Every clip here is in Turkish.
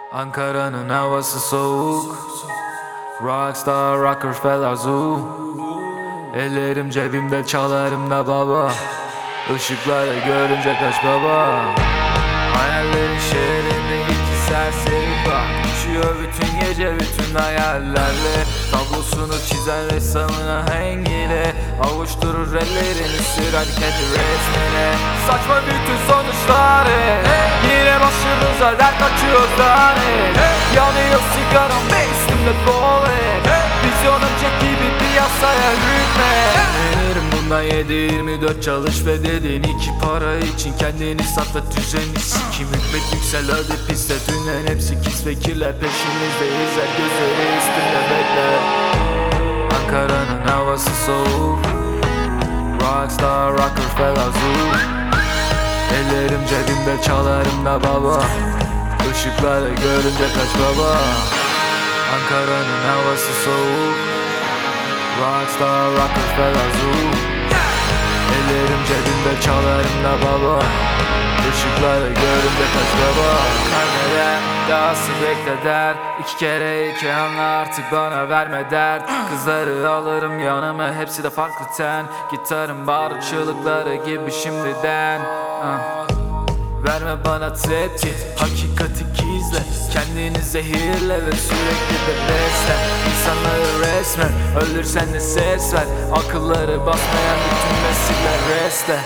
Ankara'nın havası soğuk, Rockstar Rockefeller Zoo. Ellerim cebimde, çalarım da baba. Işıkları görünce kaç baba. Hayallerin şehrinde iki serseri bak. Uçuyor bütün gece bütün hayallerle. Tablosunu çizen ressamına hengile. Avuşturur ellerini sürer kendi resmine. Saçma bütün sonuçları, yine başımıza dert açıyoruz lanet. Yanıyor sigaram ve üstümde tuvalet. Vizyonum çek gibi piyasaya hükmet. Veririm bundan 7-24 çalış ve dedin iki para için kendini sat ve düzeni sikim. Hükmet yüksel hadi piste, dünlerin hepsi kis ve kirler peşimizdeyiz, her gözleri üstünde bekler. Ankara'nın havası soğuk, Rockstar Rockefeller Zoo. Ellerim cebimde, çalarım da baba. Işıkları görünce kaç baba. Ankara'nın havası soğuk, Rockstar Rockefeller Zoo. Ellerim cebimde, çalarım da baba. Işıkları görünce kaç baba. Karneden dahası bekle der. İki kere iki anla artık bana verme dert. Kızları alırım yanıma, hepsi de farklı ten. Gitarım bağırır çığlıkları gibi şimdiden. Verme bana tepki, hakikati gizle. Kendini zehirle ve sürekli de besle. İnsanları resmen öldürsen de ses ver. Akılları basmayan bütün nesiller resle.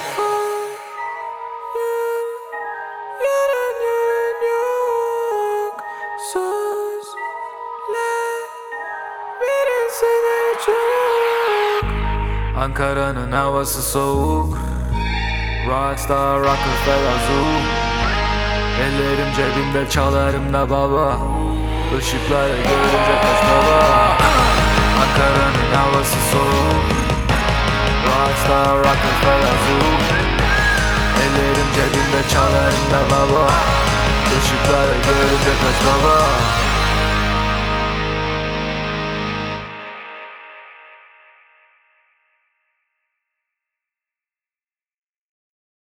Ankara'nın havası soğuk, Rockstar Rockefeller Zoo. Ellerim cebimde, çalarım da baba. Işıkları görünce kaç baba. Ankara'nın havası soğuk, Rockstar Rockefeller Zoo. Ellerim cebimde, çalarım da baba. Işıkları görünce kaç baba.